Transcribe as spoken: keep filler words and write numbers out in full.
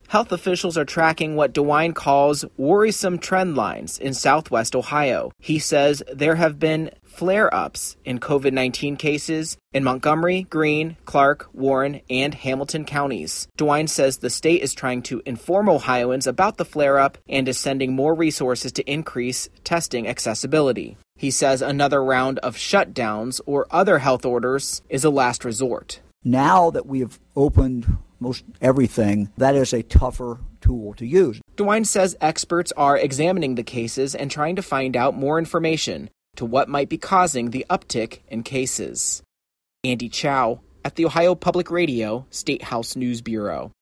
Health officials are tracking what DeWine calls worrisome trend lines in southwest Ohio. He says there have been flare-ups in covid nineteen cases in Montgomery, Greene, Clark, Warren, and Hamilton counties. DeWine says the state is trying to inform Ohioans about the flare-up and is sending more resources to increase testing accessibility. He says another round of shutdowns or other health orders is a last resort. Now that we have opened most everything, that is a tougher tool to use. DeWine says experts are examining the cases and trying to find out more information to what might be causing the uptick in cases. Andy Chow at the Ohio Public Radio State House News Bureau.